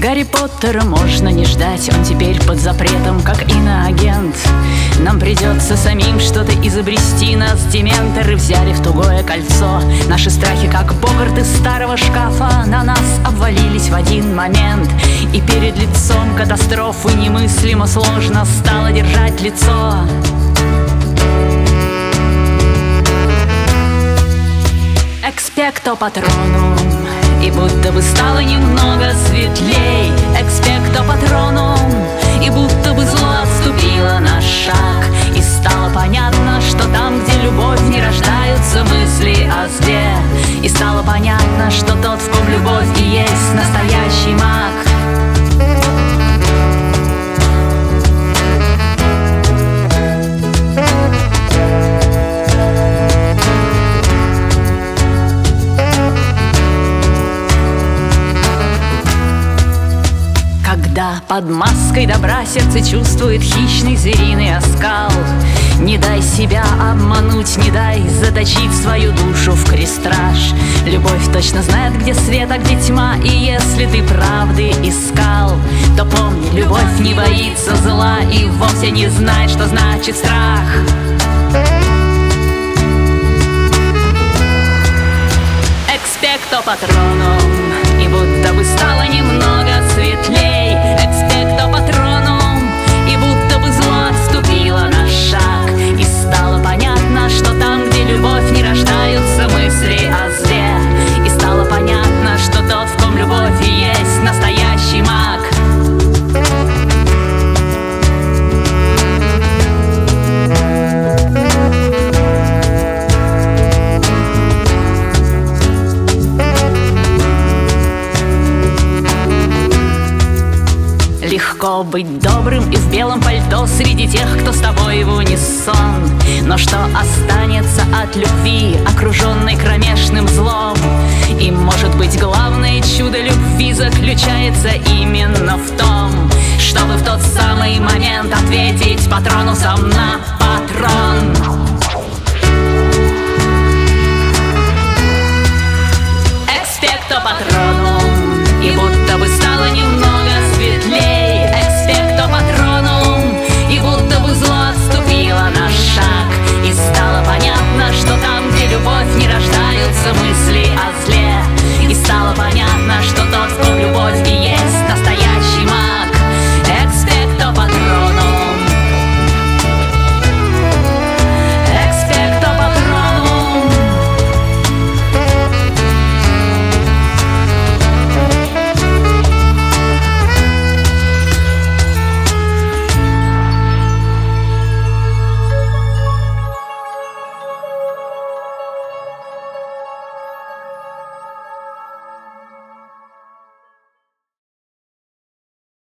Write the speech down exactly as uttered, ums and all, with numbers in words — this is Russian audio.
Гарри Поттера можно не ждать, он теперь под запретом, как иноагент. Нам придется самим что-то изобрести. Нас дементоры взяли в тугое кольцо. Наши страхи, как богарт из старого шкафа, на нас обвалились в один момент. И перед лицом катастрофы немыслимо сложно стало держать лицо. Экспекто патронум, и будто бы стало немного светлей. Экспекто патронум, и будто бы зло отступило на шаг. И стало понятно, что там, где любовь, не рождаются мысли о зле. И стало понятно, что тот, в ком любовь, и есть настоящий маг. Когда под маской добра сердце чувствует хищный звериный оскал, не дай себя обмануть, не дай заточить свою душу в крестраж. Любовь точно знает, где свет, а где тьма, и если ты правды искал, то помни, любовь не боится зла и вовсе не знает, что значит страх. Экспекто патронум, и будто бы стало немного светлей. Экспекто патронум, и будто бы зло отступило на шаг. И стало понятно, что там, где любовь, не рождаются мысли о зле. И стало понятно, что тот, в ком любовь, и есть настоящий маг. Легко быть добрым и в белом пальто среди тех, кто с тобой в унисон. Но что останется от любви, окруженной кромешным злом? И, может быть, главное чудо любви заключается именно в том, чтобы в тот самый момент ответить патронусом на патрон.